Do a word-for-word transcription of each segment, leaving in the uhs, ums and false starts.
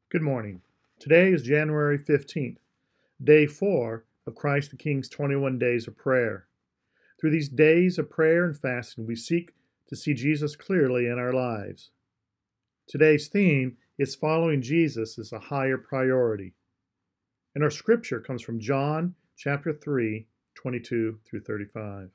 Good morning. Today is January fifteenth, day four of Christ the King's twenty-one days of prayer. Through these days of prayer and fasting, we seek to see Jesus clearly in our lives. Today's theme is following Jesus as a higher priority. And our scripture comes from John chapter three, twenty-two through thirty-five.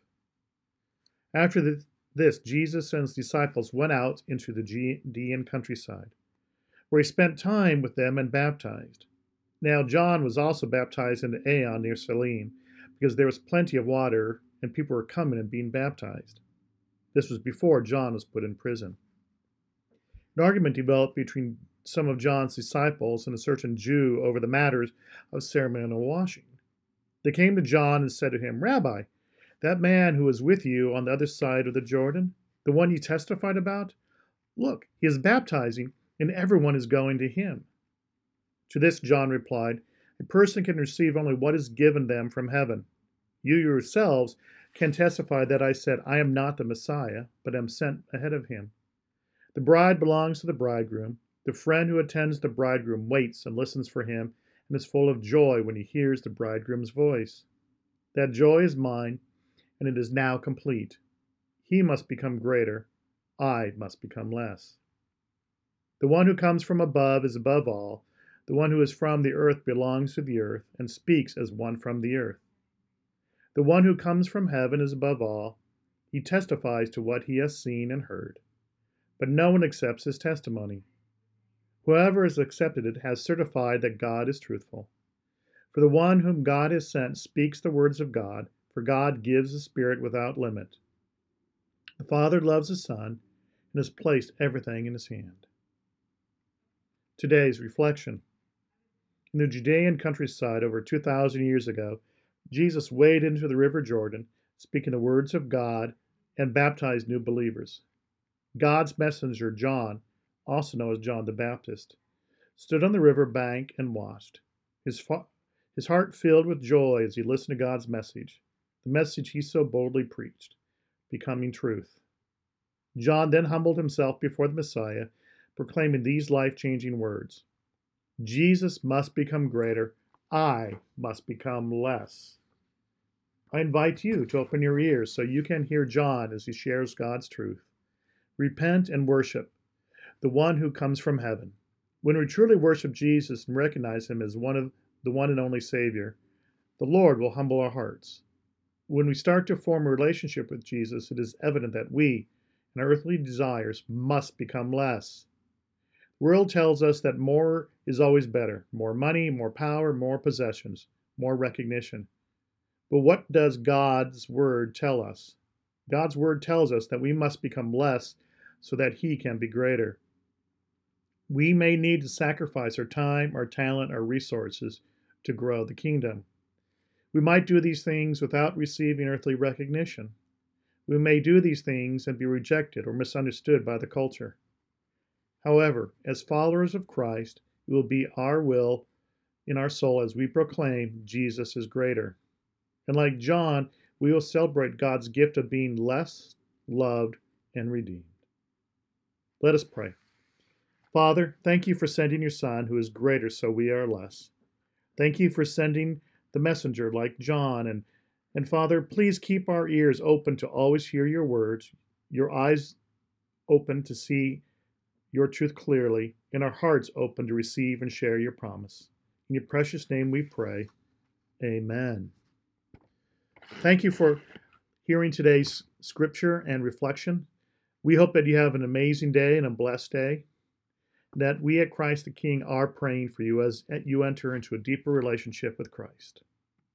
After this, Jesus and his disciples went out into the Judean countryside, where he spent time with them and baptized. Now John was also baptized into Aenon near Salim, because there was plenty of water, and people were coming and being baptized. This was before John was put in prison. An argument developed between some of John's disciples and a certain Jew over the matters of ceremonial washing. They came to John and said to him, "Rabbi, that man who was with you on the other side of the Jordan, the one you testified about, look, he is baptizing, and everyone is going to him." To this John replied, "A person can receive only what is given them from heaven. You yourselves can testify that I said, I am not the Messiah, but am sent ahead of him. The bride belongs to the bridegroom. The friend who attends the bridegroom waits and listens for him and is full of joy when he hears the bridegroom's voice. That joy is mine, and it is now complete. He must become greater. I must become less. The one who comes from above is above all. The one who is from the earth belongs to the earth and speaks as one from the earth. The one who comes from heaven is above all. He testifies to what he has seen and heard. But no one accepts his testimony. Whoever has accepted it has certified that God is truthful. For the one whom God has sent speaks the words of God, for God gives the Spirit without limit. The Father loves the Son and has placed everything in his hand." Today's reflection. In the Judean countryside over two thousand years ago, Jesus waded into the river Jordan, speaking the words of God, and baptized new believers. God's messenger, John, also known as John the Baptist, stood on the river bank and watched, his, fa- his heart filled with joy as he listened to God's message, the message he so boldly preached, becoming truth. John then humbled himself before the Messiah, proclaiming these life-changing words: "Jesus must become greater. I must become less." I invite you to open your ears so you can hear John as he shares God's truth. Repent and worship the one who comes from heaven. When we truly worship Jesus and recognize him as one of the one and only Savior, the Lord will humble our hearts. When we start to form a relationship with Jesus, it is evident that we and our earthly desires must become less. The world tells us that more is always better: more money, more power, more possessions, more recognition. But what does God's Word tell us? God's Word tells us that we must become less so that he can be greater. We may need to sacrifice our time, our talent, our resources to grow the kingdom. We might do these things without receiving earthly recognition. We may do these things and be rejected or misunderstood by the culture. However, as followers of Christ, it will be our will in our soul as we proclaim Jesus is greater. And like John, we will celebrate God's gift of being less, loved, and redeemed. Let us pray. Father, thank you for sending your Son, who is greater so we are less. Thank you for sending the messenger like John. And, and Father, please keep our ears open to always hear your words, your eyes open to see your truth clearly, and our hearts open to receive and share your promise. In your precious name we pray. Amen. Thank you for hearing today's scripture and reflection. We hope that you have an amazing day and a blessed day, that we at Christ the King are praying for you as you enter into a deeper relationship with Christ.